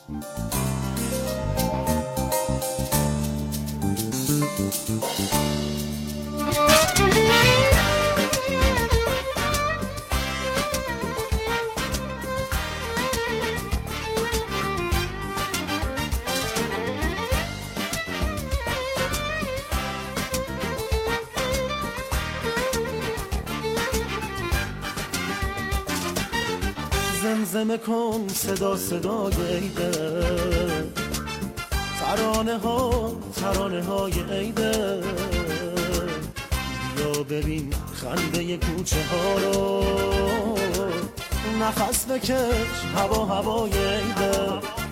زمزمه کن صدا صدای عیده، ترانه های عیده، بیا ببین خنده کوچه ها رو، نفس بکش هوای عیده.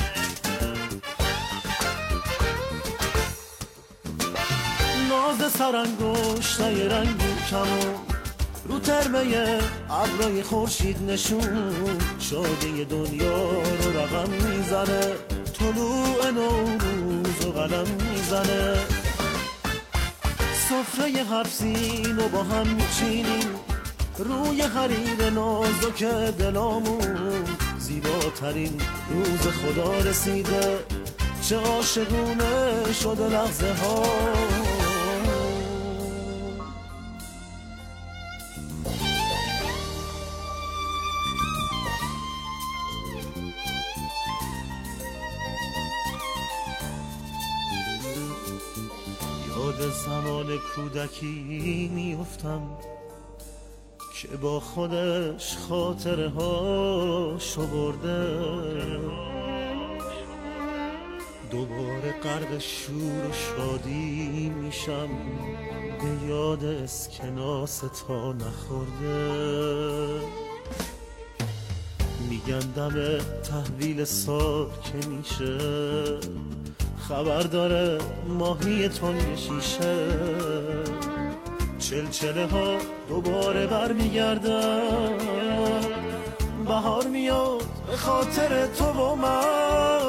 ناز سرانگشتای رنگین کمون رو ترمه ابرای خورشید نشون، شادی دنیا رو رقم میزنه، طلوع نوروز و قلم میزنه. سفره حبسین و با هم میچینیم، روی حریر نازک دلامون، زیباترین روز خدا رسیده، چه عاشقونه شده لحظه ها. یاد زمان کودکی میافتم که با خودش خاطره هاشو برده، دوباره غرق شور و شادی میشم، به یاد اسکناس تا نخورده. میگن دم تحویل سال که میشه، خبر داره ماهی تنگ شیشه، چلچله ها دوباره برمیگردن، بهار میاد به خاطر تو و من.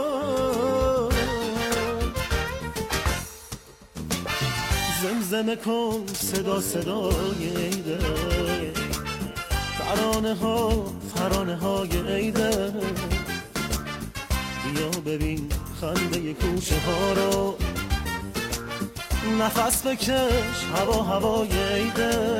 زمزمه کن صدا صدای عیده، ترانه های عیده، بیا ببین خنده کوچه ها رو، نفس بکش هوای عیده.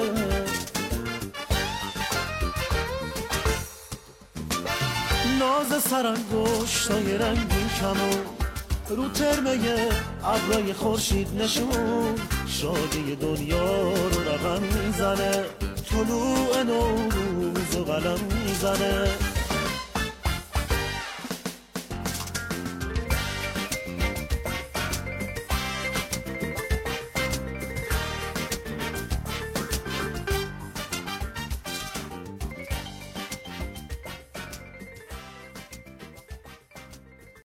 ناز سرانگشتای رنگین کمون رو ترمه ابرای خورشید نشون، شادی دنیا رو رقم میزنه، طلوع نوروز و قلم میزنه.